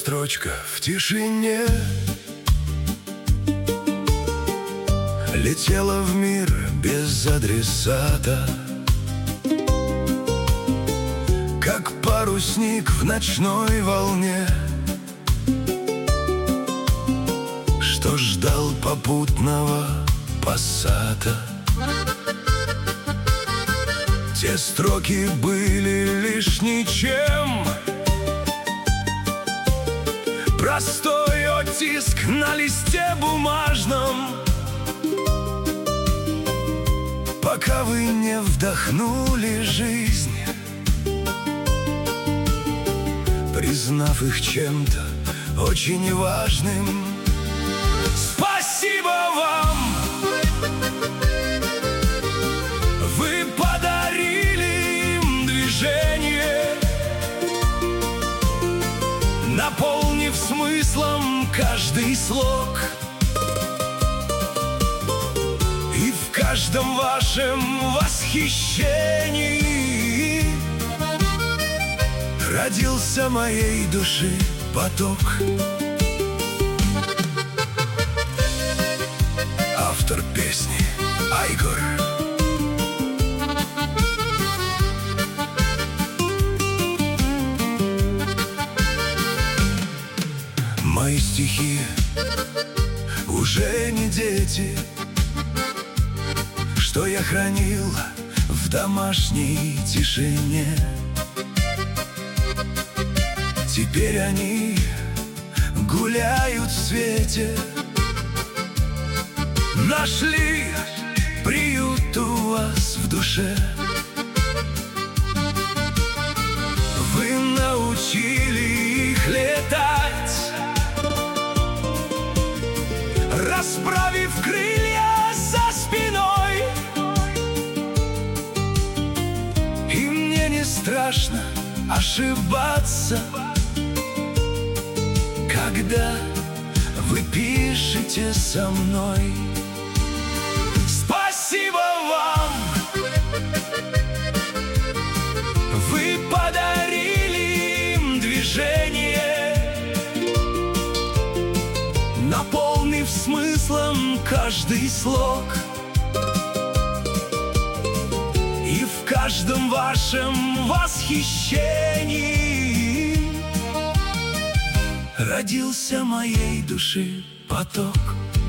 строчка в тишине летела в мир без адресата, как парусник в ночной волне, что ждал попутного пассата. Те строки были лишь ничем, простой оттиск на листе бумажном, пока вы не вдохнули жизнь, признав их чем-то очень важным. Спасибо вам! Вы подарили им движение, наполнив смыслом каждый слог. И в каждом вашем восхищении родился моей души поток. Автор песни Айгор. Мои стихи уже не дети, что я хранил в домашней тишине. Теперь они гуляют в свете, нашли приют у вас в душе. Вы научили их летать, расправив крылья за спиной. И мне не страшно ошибаться, когда вы пишете со мной. Спасибо вам! Вы подарили им движение, наполнив смыслом каждый слог. И в каждом вашем восхищении родился моей души поток.